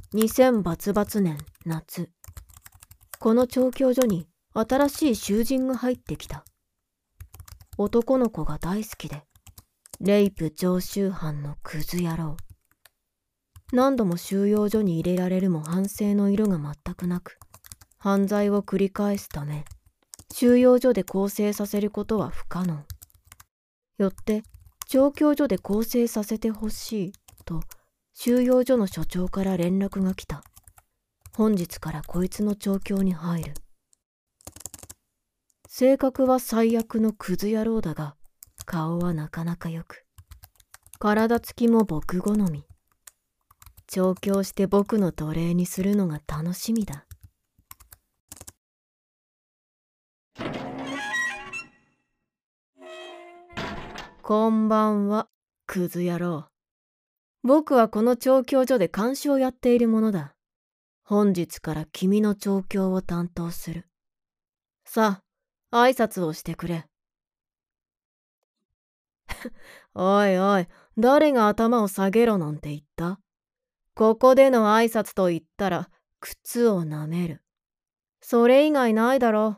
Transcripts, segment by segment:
2000バツバツ年夏、この調教所に新しい囚人が入ってきた。男の子が大好きで、レイプ常習犯のクズ野郎。何度も収容所に入れられるも反省の色が全くなく、犯罪を繰り返すため、収容所で更生させることは不可能。よって、調教所で更生させてほしいと、収容所の所長から連絡が来た。本日からこいつの調教に入る。性格は最悪のクズ野郎だが、顔はなかなかよく。体つきも僕好み。調教して僕の奴隷にするのが楽しみだ。こんばんは、クズ野郎。僕はこの調教所で看守をやっているものだ。本日から君の調教を担当する。さあ、挨拶をしてくれ。おいおい、誰が頭を下げろなんて言った？ここでの挨拶と言ったら、靴を舐める。それ以外ないだろ。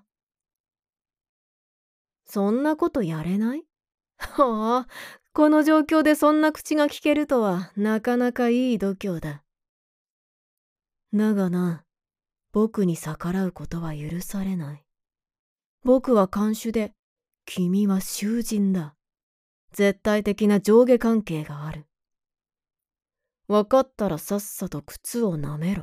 そんなことやれない？はあ、この状況でそんな口が聞けるとは、なかなかいい度胸だ。だがな、僕に逆らうことは許されない。僕は看守で、君は囚人だ。絶対的な上下関係がある。わかったらさっさと靴を舐めろ。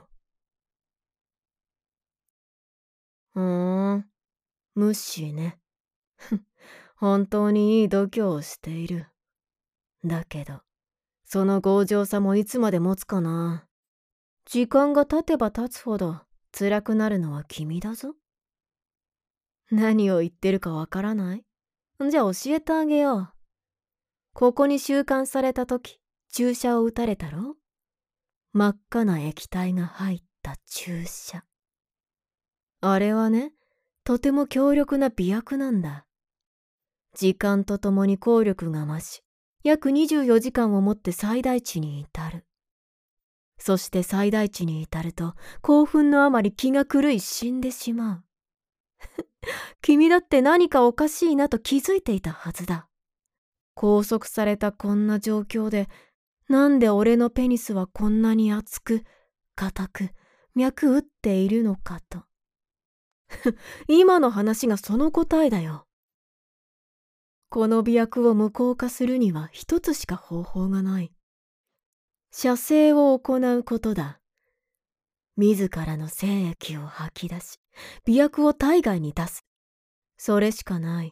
無視ね。本当にいい度胸をしている。だけど、その強情さもいつまで持つかな。時間が経てば経つほど辛くなるのは君だぞ。何を言ってるかわからない？じゃあ教えてあげよう。ここに収監された時、注射を打たれたろ？真っ赤な液体が入った注射。あれはね、とても強力な媚薬なんだ。時間とともに効力が増し、約24時間をもって最大値に至る。そして最大値に至ると、興奮のあまり気が狂い死んでしまう。君だって何かおかしいなと気づいていたはずだ。拘束されたこんな状況で、なんで俺のペニスはこんなに熱く、硬く、脈打っているのかと。今の話がその答えだよ。この媚薬を無効化するには一つしか方法がない。射精を行うことだ。自らの精液を吐き出し、媚薬を体外に出す。それしかない。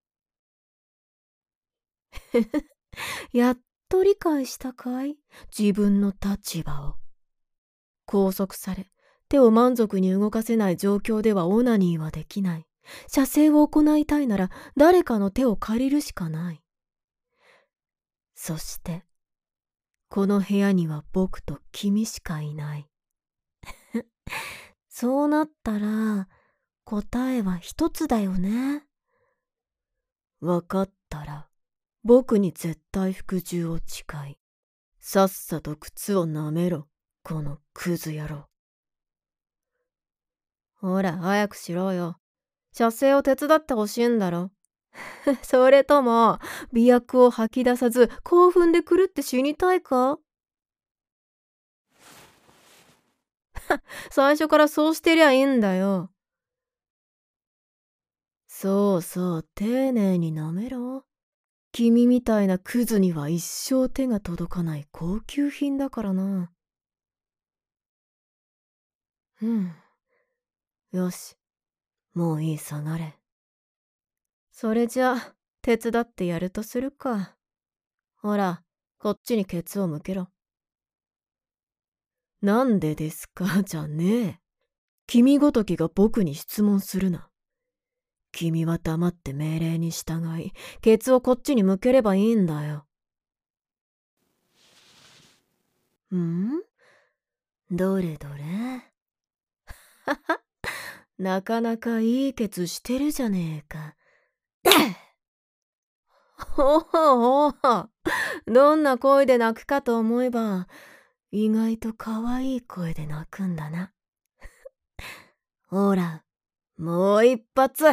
やっと理解したかい？自分の立場を。拘束され、手を満足に動かせない状況ではオナニーはできない。射精を行いたいなら誰かの手を借りるしかない。そして、この部屋には僕と君しかいない。そうなったら、答えは一つだよね。わかったら、僕に絶対服従を誓い、さっさと靴を舐めろ、このクズ野郎。ほら、早くしろよ。射精を手伝ってほしいんだろ。それとも、媚薬を吐き出さず、興奮で狂って死にたいか？最初からそうしてりゃいいんだよ。そうそう、丁寧に舐めろ。君みたいなクズには一生手が届かない高級品だからな。よし、もういい、下がれ。それじゃあ、手伝ってやるとするか。ほら、こっちにケツを向けろ。なんでですかじゃねえ。君ごときが僕に質問するな。君は黙って命令に従い、ケツをこっちに向ければいいんだよ。どれどれ。はは、なかなかいいケツしてるじゃねえか。ほほほほ。どんな声で泣くかと思えば、 意外と可愛い声で鳴くんだな。ほら、もう一発。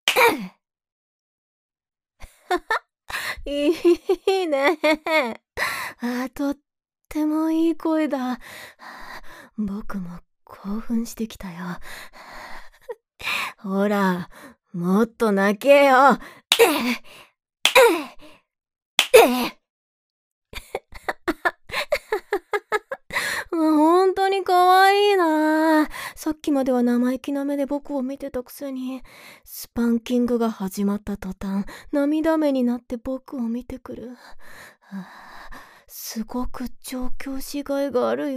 いいね。とってもいい声だ。僕も興奮してきたよ。ほら、もっと泣けよ。本当に可愛いな。さっきまでは生意気な目で僕を見てたくせに、スパンキングが始まった途端、涙目になって僕を見てくる。すごく調教師がいがあるよ。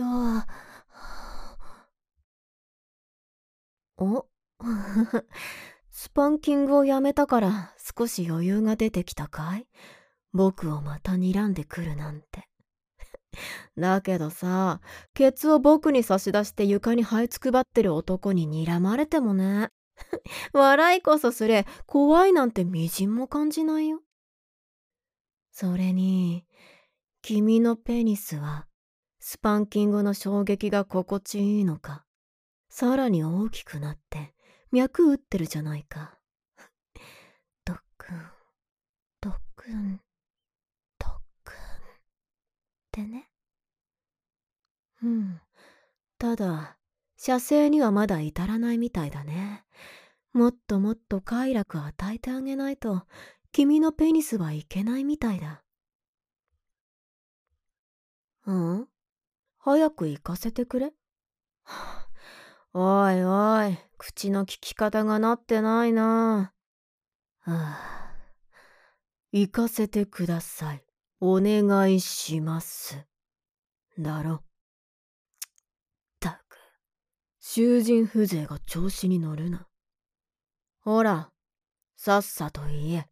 おスパンキングをやめたから少し余裕が出てきたかい？僕をまた睨んでくるなんて。だけどさ、ケツを僕に差し出して床に這いつくばってる男に睨まれてもね。笑いこそすれ、怖いなんてみじんも感じないよ。それに、君のペニスは、スパンキングの衝撃が心地いいのか、さらに大きくなって、脈打ってるじゃないか。ドックン、ドックン、ドックンってね。ただ、射精にはまだ至らないみたいだね。もっともっと快楽を与えてあげないと、君のペニスはいけないみたいだ。早く行かせてくれ。おいおい、口の利き方がなってないな。行かせてください。お願いします。だろ。ったく、囚人風情が調子に乗るな。ほら、さっさと言え。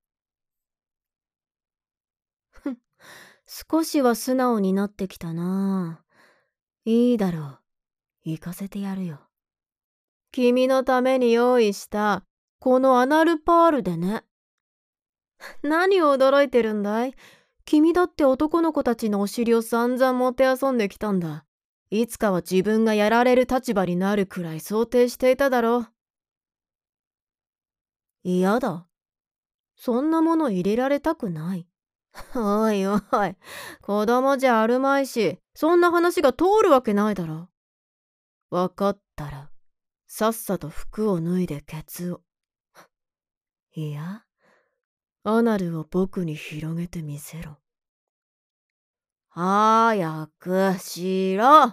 少しは素直になってきたな。いいだろう。行かせてやるよ。君のために用意したこのアナルパールでね。何を驚いてるんだい？君だって男の子たちのお尻を散々もてあそんできたんだ。いつかは自分がやられる立場になるくらい想定していただろう。嫌だ。そんなもの入れられたくない。おいおい、子供じゃあるまいし、そんな話が通るわけないだろ。わかったら、さっさと服を脱いでケツを。いや、アナルを僕に広げてみせろ。早くしろ。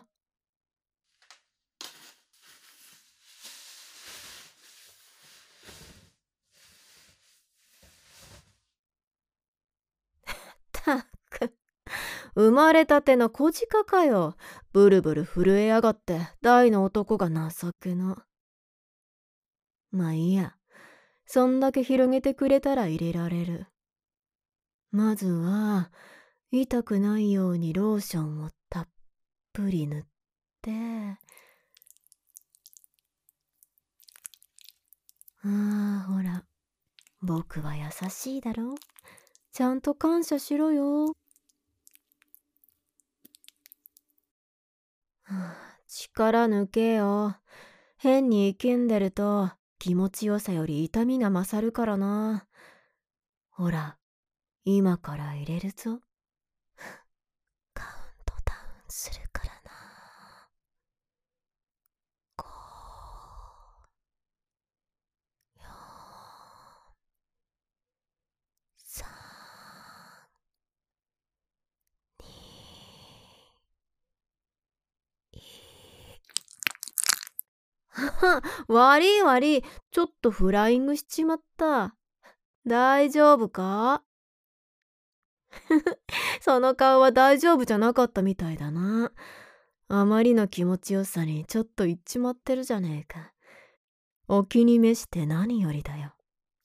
たく、生まれたての小鹿かよ。ブルブル震えやがって大の男が情けな。まあいいや。そんだけ広げてくれたら入れられる。まずは、痛くないようにローションをたっぷり塗って、ほら、僕は優しいだろ。ちゃんと感謝しろよ。力抜けよ。変に息んでると気持ちよさより痛みが勝るからな。ほら、今から入れるぞ。カウントダウンするからな。5、4、3、2、悪い悪い、ちょっとフライングしちまった。大丈夫か？その顔は大丈夫じゃなかったみたいだな。あまりの気持ちよさにちょっと言っちまってるじゃねえか。お気に召して何よりだよ。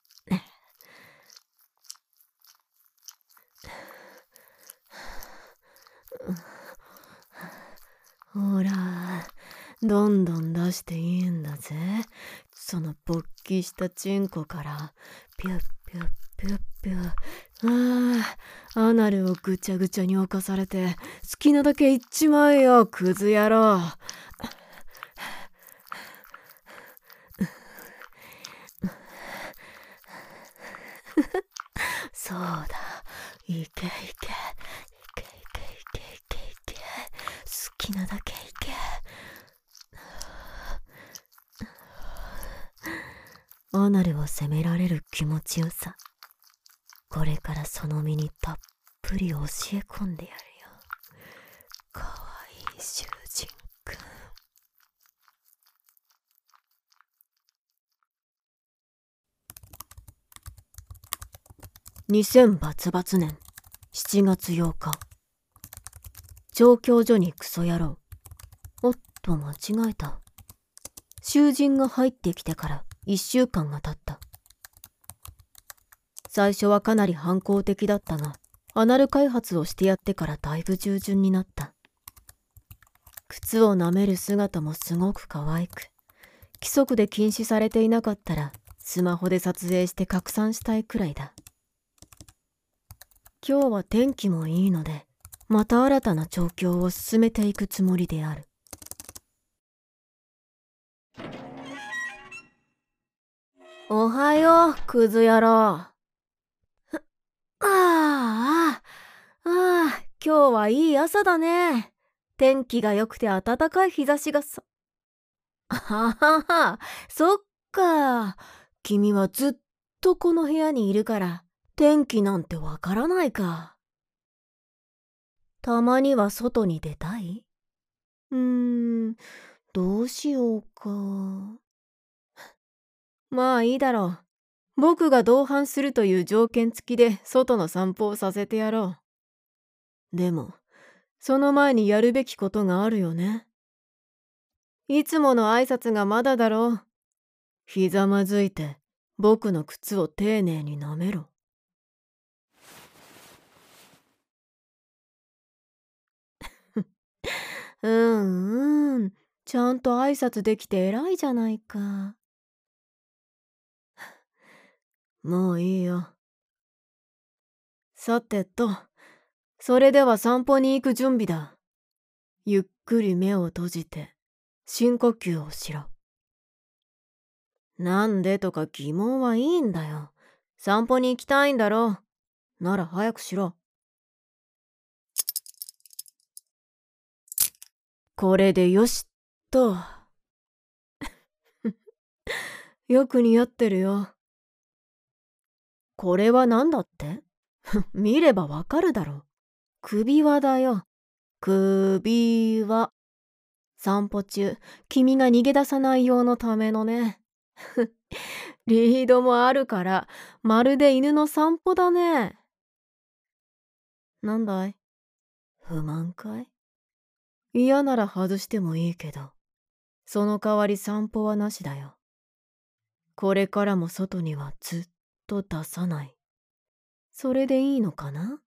ほら、どんどん出していいんだぜ。その勃起したチンコからピュッピュッピュッピュッアナルをぐちゃぐちゃに侵されて好きなだけ行っちまえよ、クズ野郎。そうだ、いけいけいけいけいけいけいけ、好きなだけいけ。アナルを責められる気持ちよさ、これからその身にたっぷり教え込んでやるよ。かわいい囚人くん。2000バツバツ年7月8日。調教所にクソ野郎。おっと、間違えた。囚人が入ってきてから1週間が経った。最初はかなり反抗的だったが、アナル開発をしてやってからだいぶ従順になった。靴を舐める姿もすごく可愛く、規則で禁止されていなかったらスマホで撮影して拡散したいくらいだ。今日は天気もいいので、また新たな調教を進めていくつもりである。おはよう、クズ野郎。今日はいい朝だね。天気が良くて暖かい日差しがさ。そっか。君はずっとこの部屋にいるから、天気なんてわからないか。たまには外に出たい？どうしようか。まあいいだろう。僕が同伴するという条件付きで外の散歩をさせてやろう。でも、その前にやるべきことがあるよね。いつもの挨拶がまだだろう。ひざまずいて僕の靴を丁寧に舐めろ。ちゃんと挨拶できて偉いじゃないか。もういいよ。さてと、それでは散歩に行く準備だ。ゆっくり目を閉じて深呼吸をしろ。なんでとか疑問はいいんだよ。散歩に行きたいんだろう。なら早くしろ。これでよしっと。よく似合ってるよ。これは何だって？見ればわかるだろ。首輪だよ。首輪。散歩中、君が逃げ出さない用のためのね。リードもあるから、まるで犬の散歩だね。なんだい？不満かい？嫌なら外してもいいけど、その代わり散歩はなしだよ。これからも外にはずっと出さない。それでいいのかな？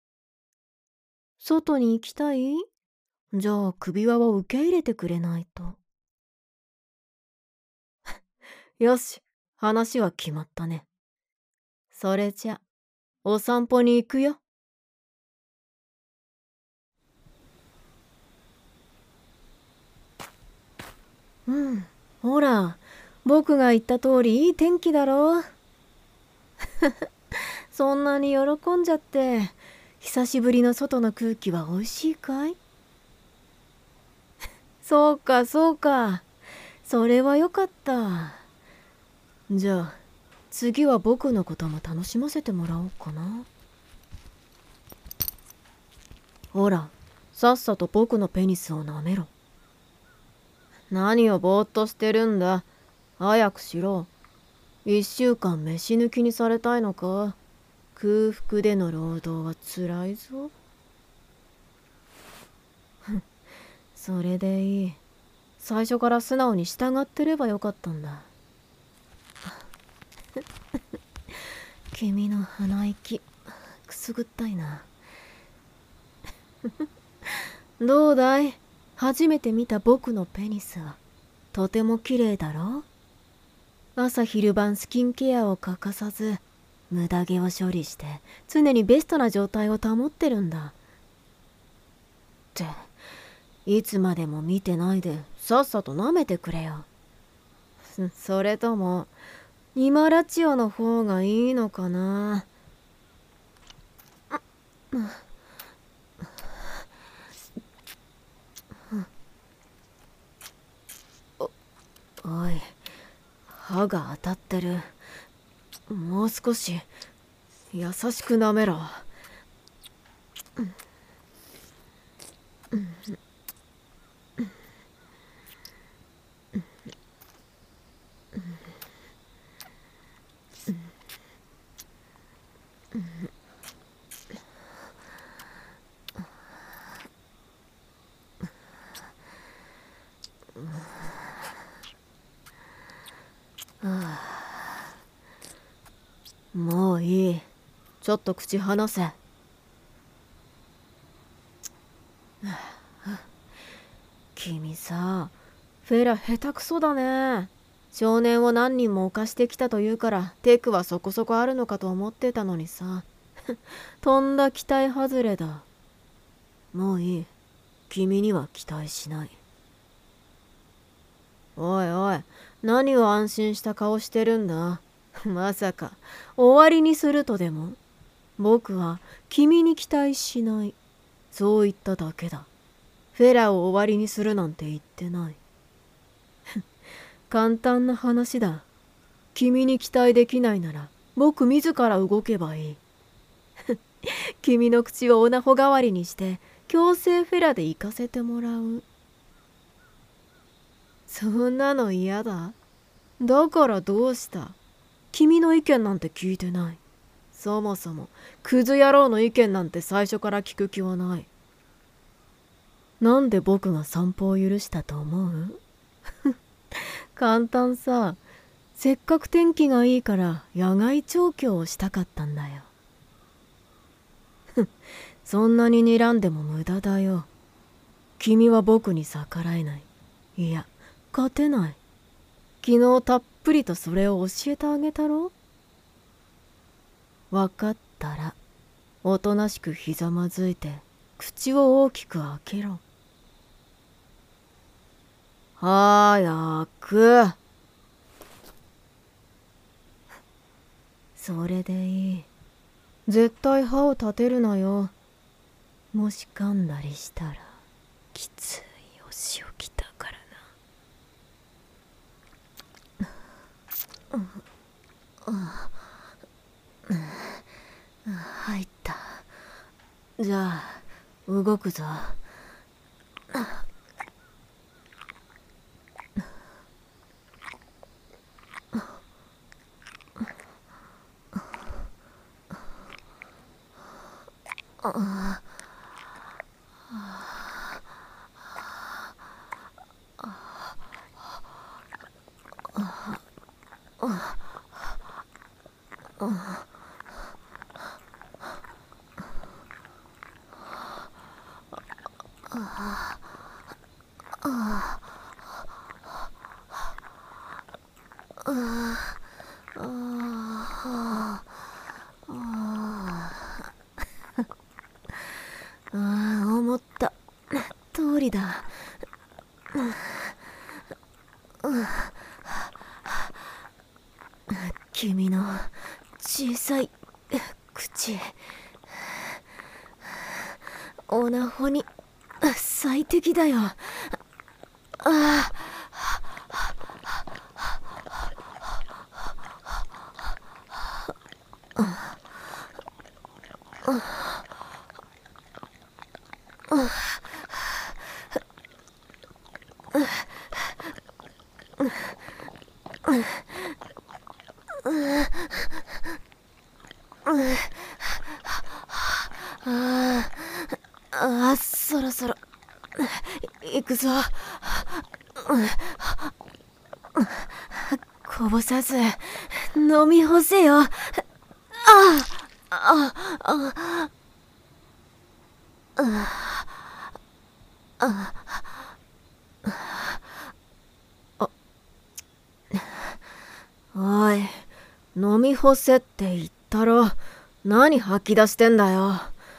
外に行きたい？じゃあ首輪を受け入れてくれないと。よし、話は決まったね。それじゃ、お散歩に行くよ。ほら、僕が言った通りいい天気だろ。そんなに喜んじゃって、久しぶりの外の空気は美味しいかい？そうかそうか、それはよかった。じゃあ次は僕のことも楽しませてもらおうかな。ほら、さっさと僕のペニスを舐めろ。何をぼーっとしてるんだ。早くしろ。1週間飯抜きにされたいのか。空腹での労働はつらいぞ。それでいい。最初から素直に従ってればよかったんだ。君の鼻息くすぐったいな。どうだい？初めて見た僕のペニスはとても綺麗だろ？朝昼晩スキンケアを欠かさず無駄毛を処理して常にベストな状態を保ってるんだ。っていつまでも見てないでさっさと舐めてくれよ。それとも今ラチオの方がいいのかな。おい、歯が当たってる。もう少し優しく舐めろ。もういい。ちょっと口離せ。君さ、フェラ下手くそだね。少年を何人も犯してきたというからテクはそこそこあるのかと思ってたのにさ。とんだ期待外れだ。もういい。君には期待しない。おいおい、何を安心した顔してるんだ。まさか終わりにするとでも。僕は君に期待しない。そう言っただけだ。フェラを終わりにするなんて言ってない。簡単な話だ。君に期待できないなら僕自ら動けばいい。君の口をオナホ代わりにして強制フェラで行かせてもらう。そんなの嫌だ。だからどうした？君の意見なんて聞いてない。そもそもクズ野郎の意見なんて最初から聞く気はない。なんで僕が散歩を許したと思う？簡単さ。せっかく天気がいいから野外調教をしたかったんだよ。そんなに睨んでも無駄だよ。君は僕に逆らえない。いや、勝てない。昨日たっぷりとそれを教えてあげたろ。わかったらおとなしくひざまずいて口を大きく開けろ。早く。それでいい。絶対歯を立てるなよ。もし噛んだりしたらきついお仕置きだからな。入った。じゃあ動くぞ。思った通りだ。君の小さい口、オナホに最適だよ。そろそろ行くぞ。こぼさず飲み干せよ。おい、飲み干せって言っ太郎、何吐き出してんだよ。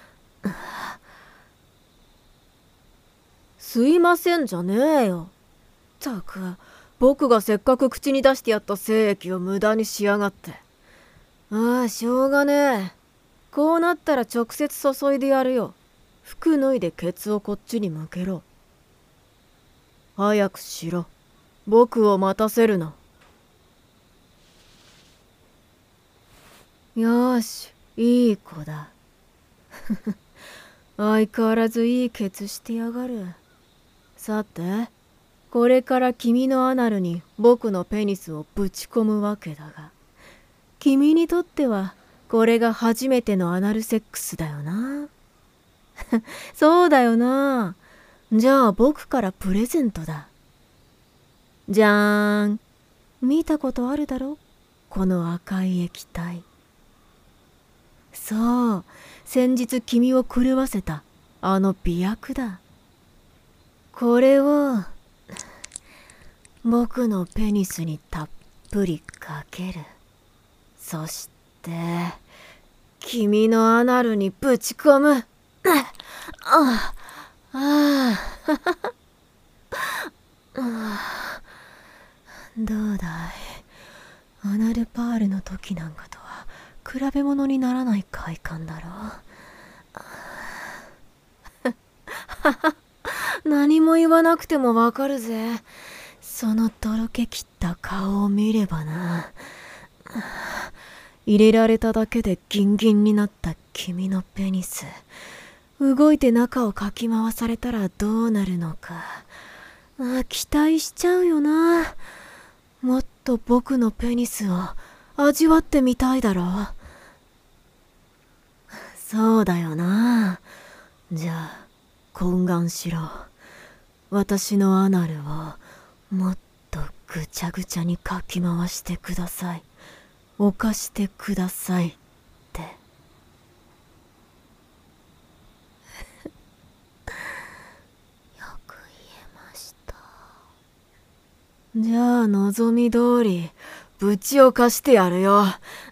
すいませんじゃねえよ。ったく、僕がせっかく口に出してやった精液を無駄にしやがって。しょうがねえ。こうなったら直接注いでやるよ。服脱いでケツをこっちに向けろ。早くしろ。僕を待たせるな。よーし、いい子だ。相変わらずいいケツしてやがる。さて、これから君のアナルに僕のペニスをぶち込むわけだが、君にとってはこれが初めてのアナルセックスだよな。そうだよな。じゃあ僕からプレゼントだ。じゃーん。見たことあるだろ、この赤い液体。そう、先日君を狂わせたあの媚薬だ。これを僕のペニスにたっぷりかける。そして君のアナルにぶち込む。どうだい、アナルパールの時なんかとは比べ物にならない快感だろう。何も言わなくてもわかるぜ。そのとろけきった顔を見ればな。入れられただけでギンギンになった君のペニス、動いて中をかき回されたらどうなるのか、期待しちゃうよな。もっと僕のペニスを味わってみたいだろ。そうだよな。じゃあ懇願しろ。私のアナルをもっとぐちゃぐちゃにかき回してください。犯してくださいって。よく言えました。じゃあ望み通りぶちをかしてやるよ。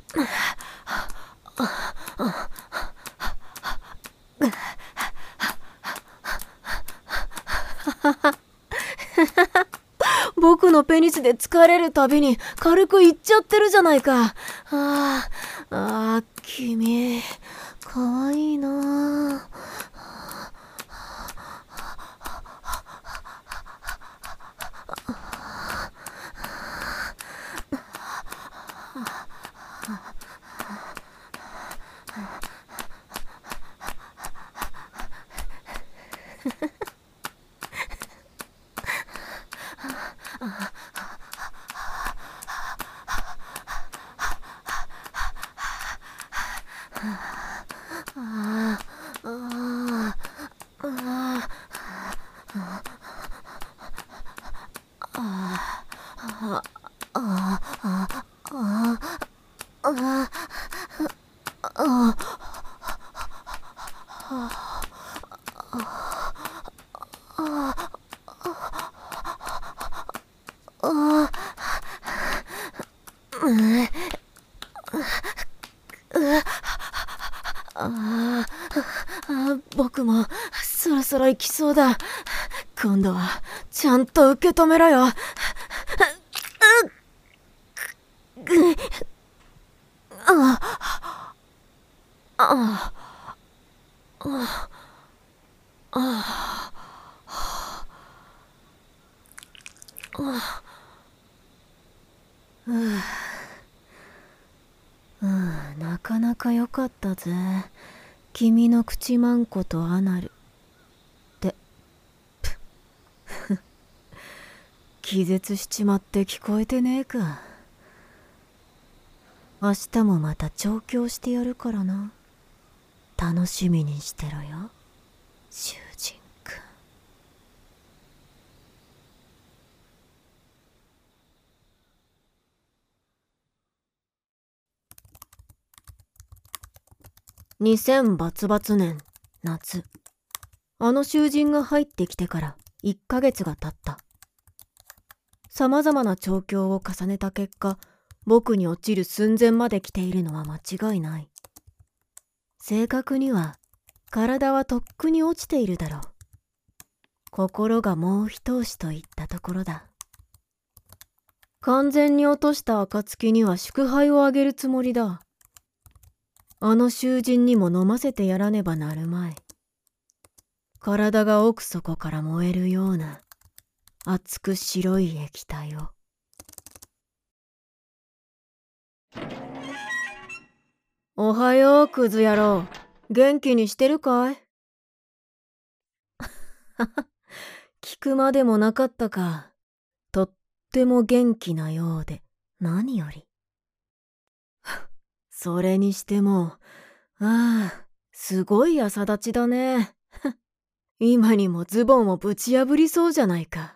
僕のペニスで疲れるたびに軽くいっちゃってるじゃないか。君かわいいな。僕もそろそろ行きそうだ。今度はちゃんと受け止めろよ。なかなか良かったぜ。君の口まんことアナル。って気絶しちまって聞こえてねえか。明日もまた調教してやるからな。楽しみにしてろよ、囚人くん。2000バツバツ年夏、あの囚人が入ってきてから1ヶ月が経った。さまざまな調教を重ねた結果、 僕に落ちる寸前まで来ているのは間違いない。正確には体はとっくに落ちているだろう。心がもう一押しといったところだ。完全に落とした暁には祝杯をあげるつもりだ。あの囚人にも飲ませてやらねばなるまい。体が奥底から燃えるような熱く白い液体を。おはよう、クズ野郎。元気にしてるかい？聞くまでもなかったか。とっても元気なようで、何より。それにしても、すごい朝立ちだね。今にもズボンをぶち破りそうじゃないか。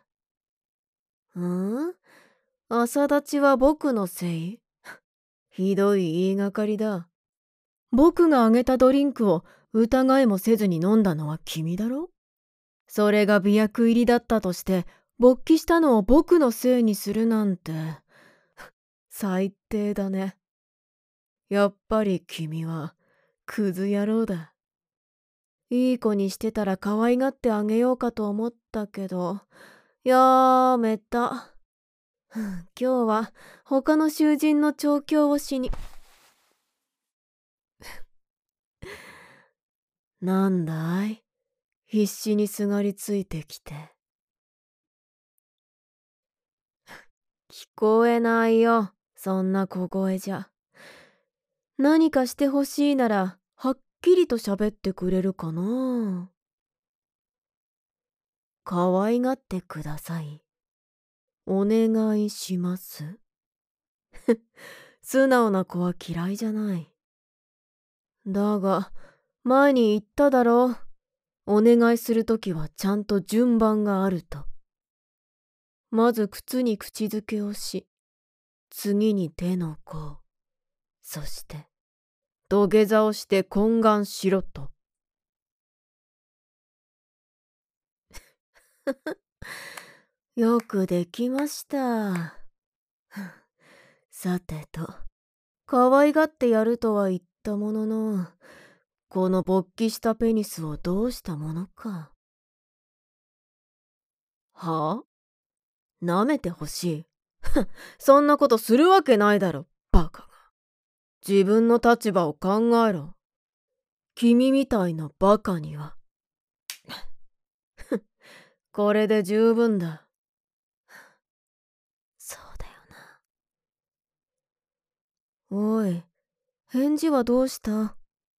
朝立ちは僕のせい？ひどい言いがかりだ。僕があげたドリンクを疑いもせずに飲んだのは君だろ？それが媚薬入りだったとして勃起したのを僕のせいにするなんて最低だね。やっぱり君はクズ野郎だ。いい子にしてたら可愛がってあげようかと思ったけど、やめた。今日は他の囚人の調教をしに。なんだい？必死にすがりついてきて。聞こえないよ、そんな小声じゃ。何かしてほしいならはっきりと喋ってくれるかな。可愛がってください。お願いします。素直な子は嫌いじゃない。だが、前に言っただろう。お願いするときはちゃんと順番があると。まず靴に口づけをし、次に手の甲、そして土下座をして懇願しろと。よくできました。さてと、可愛がってやるとは言ったものの、この勃起したペニスをどうしたものか。はあ？舐めてほしい。そんなことするわけないだろ、バカが。自分の立場を考えろ。君みたいなバカには。これで十分だ。そうだよな。おい、返事はどうした？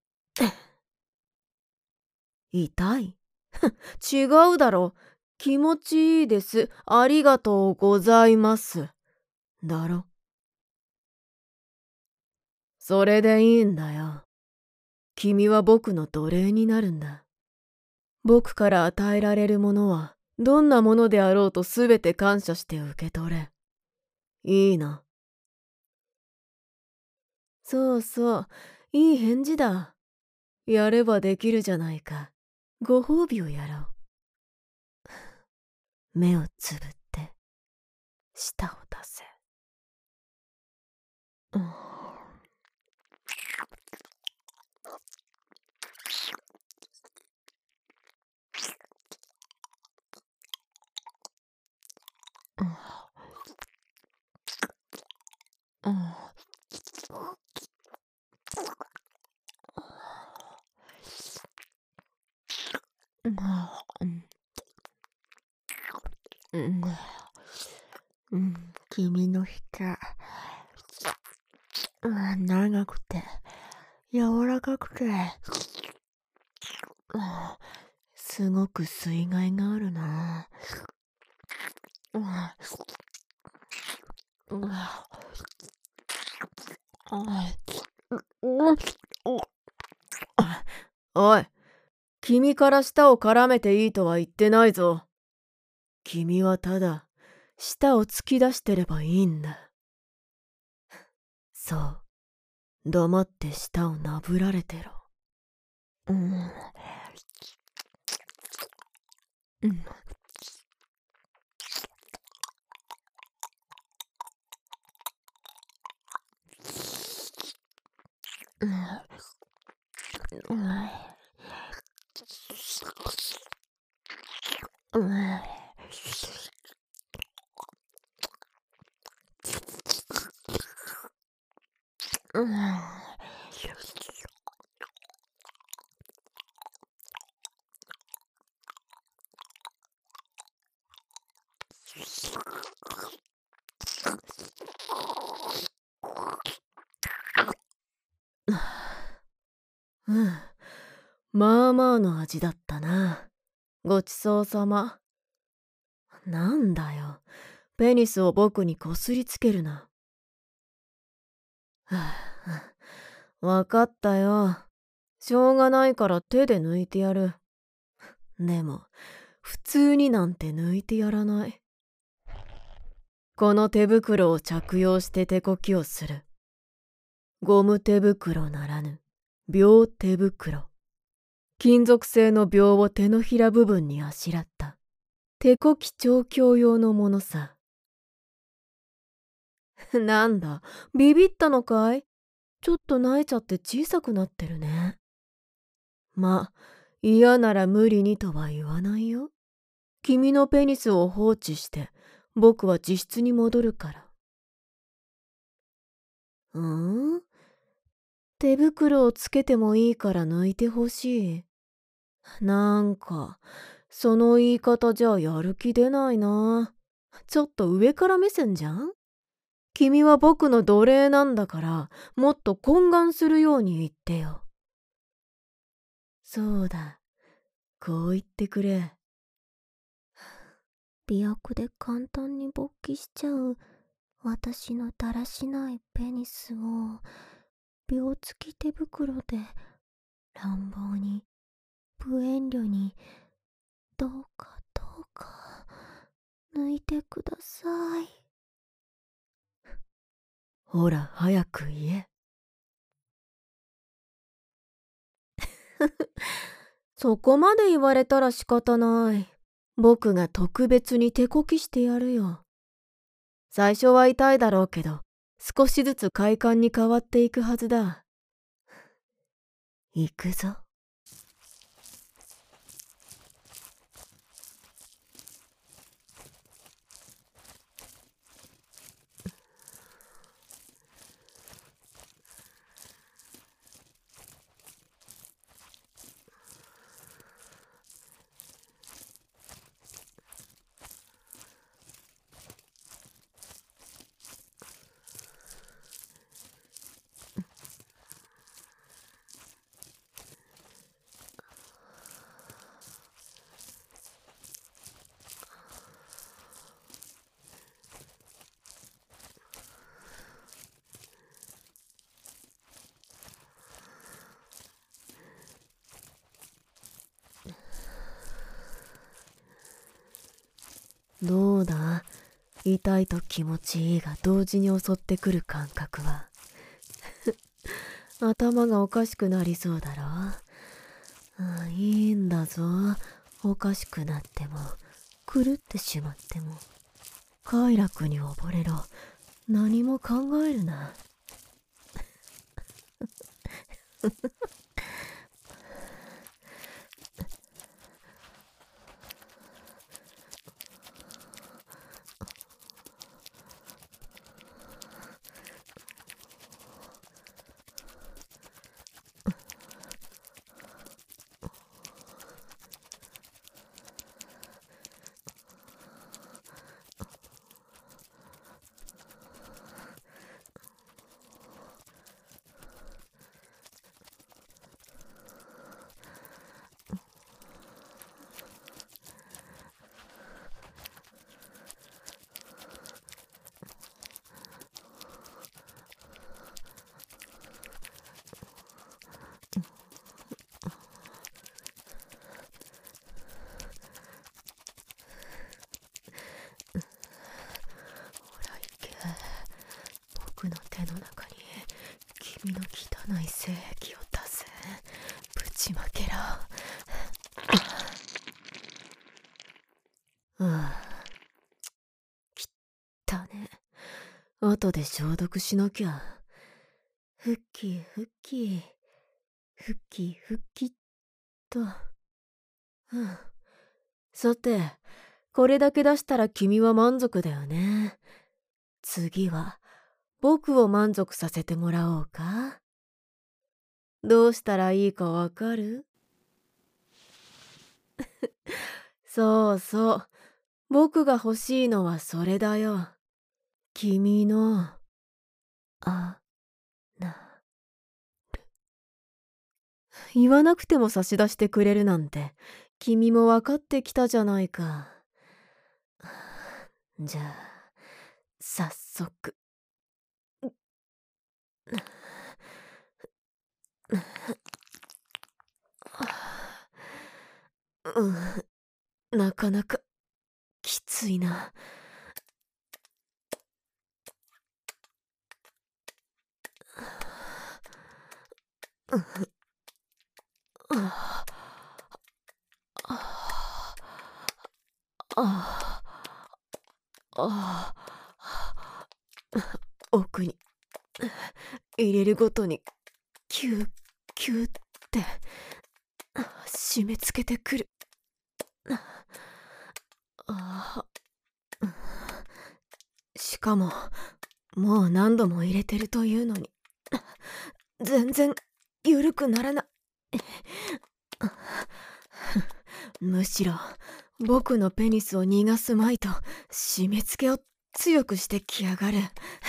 痛い？違うだろ。気持ちいいです。ありがとうございます。だろ。それでいいんだよ。君は僕の奴隷になるんだ。僕から与えられるものは、どんなものであろうとすべて感謝して受け取れ。いいな。そうそう、いい返事だ。やればできるじゃないか。ご褒美をやろう。目をつぶって、舌を出せ。君の舌、長くて柔らかくて、すごく水害があるな。おい、君から舌を絡めていいとは言ってないぞ。君はただ舌を突き出してればいいんだ。そう、黙って舌をなぶられてろ。 うん。まあまあの味だったな。ごちそうさま。なんだよ。ペニスを僕にこすりつけるな。はあ、わかったよ。しょうがないから手で抜いてやる。でも、普通になんて抜いてやらない。この手袋を着用して手こきをする。ゴム手袋ならぬ、鋲手袋。金属製の鋲を手のひら部分にあしらった。手こき調教用のものさ。なんだ、ビビったのかい？ちょっと泣いちゃって小さくなってるね。ま、嫌なら無理にとは言わないよ。君のペニスを放置して、僕は自室に戻るから。手袋をつけてもいいから抜いてほしい。なんか、その言い方じゃやる気出ないな。ちょっと上から目線じゃん？君は僕の奴隷なんだから、もっと懇願するように言ってよ。そうだ。こう言ってくれ。 媚薬で簡単に勃起しちゃう私のだらしないペニスを秒付き手袋で乱暴に無遠慮にどうかどうか抜いてください。 ほら早く言え。そこまで言われたら仕方ない。僕が特別に手こきしてやるよ。最初は痛いだろうけど、少しずつ快感に変わっていくはずだ。行くぞ。どうだ？痛いと気持ちいいが同時に襲ってくる感覚は。頭がおかしくなりそうだろ？いいんだぞ。おかしくなっても、狂ってしまっても。快楽に溺れろ。何も考えるな。僕の手の中に君の汚い精液を出せ。ぶちまけろ。きったね。後で消毒しなきゃ。ふっきふっきふっきふっきっと。 さて、これだけ出したら君は満足だよね。次は、僕を満足させてもらおうか。どうしたらいいかわかる？そうそう。僕が欲しいのはそれだよ。君の、あ、な、言わなくても差し出してくれるなんて、君も分かってきたじゃないか。じゃあ、早速。なかなかきついな。奥に入れるごとにキューキューって締め付けてくる。しかももう何度も入れてるというのに全然緩くならない。むしろ僕のペニスを逃がすまいと締め付けを強くしてきやがる。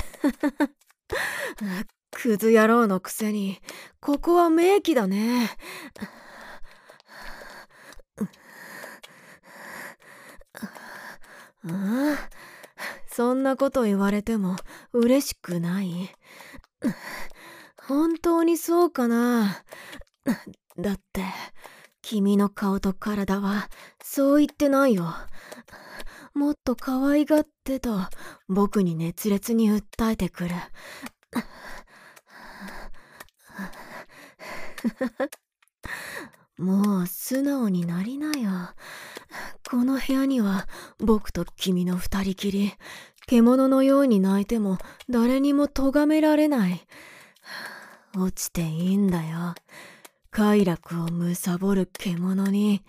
クズ野郎のくせにここは名器だね。そんなこと言われても嬉しくない。本当にそうかな。だって君の顔と体はそう言ってないよ。もっと可愛がってと僕に熱烈に訴えてくる。もう素直になりなよ。この部屋には僕と君の二人きり。獣のように泣いても誰にも咎められない。落ちていいんだよ。快楽を貪る獣に。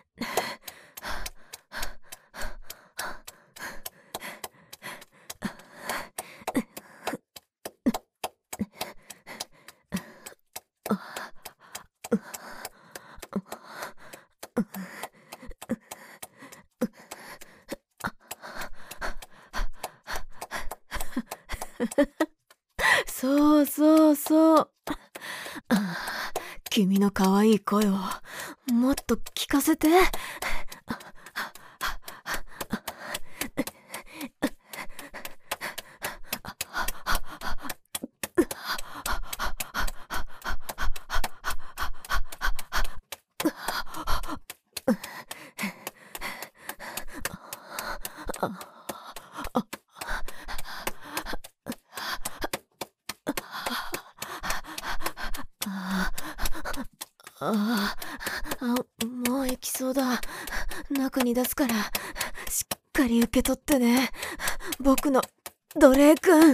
そうそうそう。君の可愛い声をもっと聞かせて。もう行きそうだ。中に出すからしっかり受け取ってね。僕の奴隷くん。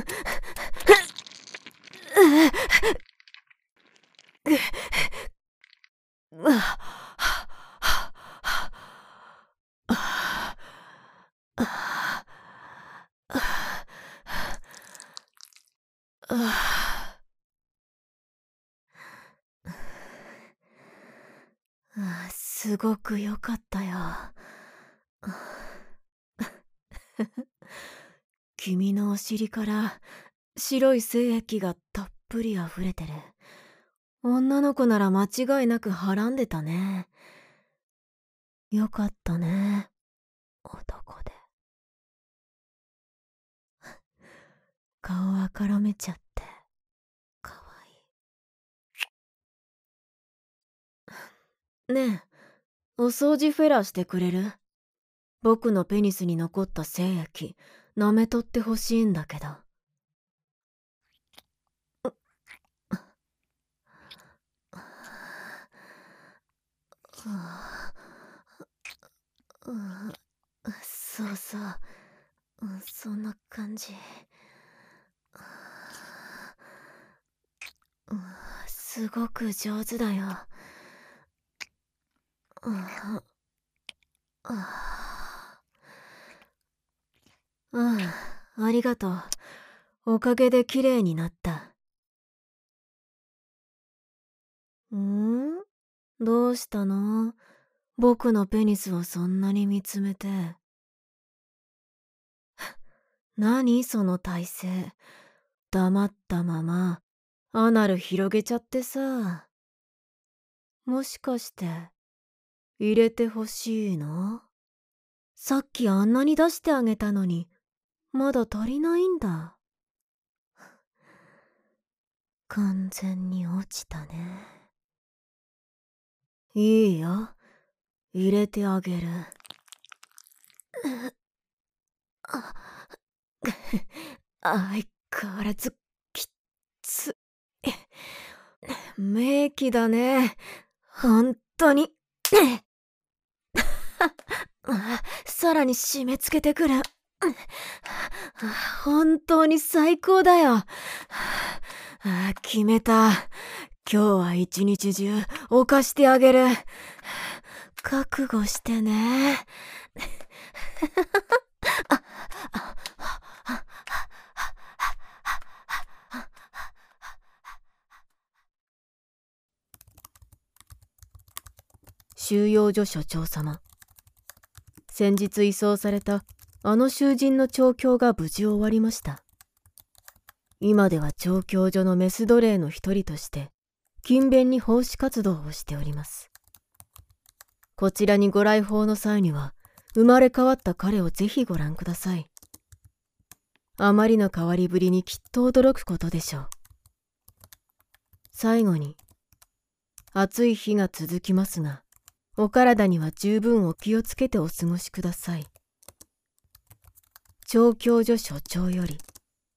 すごく良かったよ。君のお尻から白い精液がたっぷり溢れてる。女の子なら間違いなくはらんでたね。よかったね、男で。顔赤らめちゃってかわいい。ねえ、お掃除フェラしてくれる？僕のペニスに残った精液舐めとってほしいんだけど。そうそう、そんな感じ。すごく上手だよ。 あありがとう。おかげできれいになった。どうしたの？僕のペニスをそんなに見つめて。何その体勢。黙ったままアナル広げちゃってさ。もしかして入れてほしいの？さっきあんなに出してあげたのにまだ足りないんだ。完全に落ちたね。いいよ、入れてあげる。相変わらずきっつ。名器だね。ほんとに。さらに締め付けてくる。本当に最高だよ。決めた。今日は一日中犯してあげる。覚悟してね。収容所所長様。先日移送されたあの囚人の調教が無事終わりました。今では調教所のメス奴隷の一人として勤勉に奉仕活動をしております。こちらにご来訪の際には生まれ変わった彼をぜひご覧ください。あまりの変わりぶりにきっと驚くことでしょう。最後に、暑い日が続きますが、お体には十分お気をつけてお過ごしください。調教所所長より。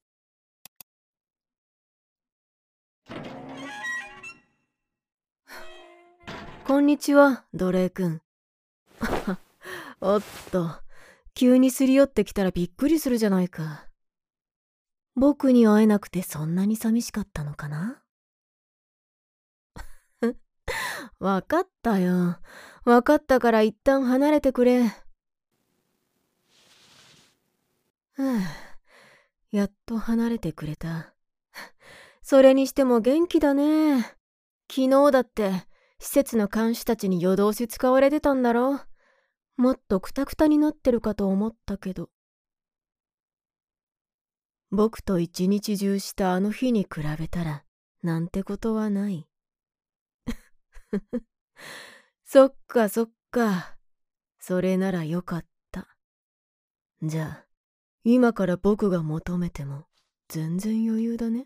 こんにちは、奴隷くん。おっと、急にすり寄ってきたらびっくりするじゃないか。僕に会えなくてそんなに寂しかったのかな？わかったよ。わかったから一旦離れてくれ。やっと離れてくれた。それにしても元気だね。昨日だって施設の看守たちに夜通し使われてたんだろ。もっとクタクタになってるかと思ったけど。僕と一日中したあの日に比べたらなんてことはない。そっかそっか。それならよかった。じゃあ今から僕が求めても全然余裕だね。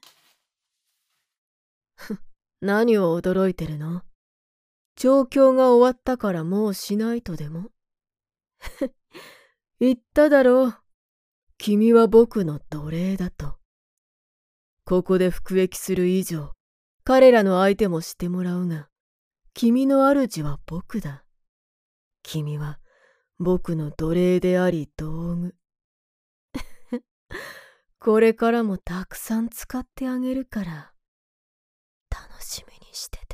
何を驚いてるの？調教が終わったからもうしないとでも？言っただろう。君は僕の奴隷だと。ここで服役する以上、彼らの相手もしてもらうが、君の主は僕だ。君は僕の奴隷であり道具。これからもたくさん使ってあげるから、楽しみにしてて。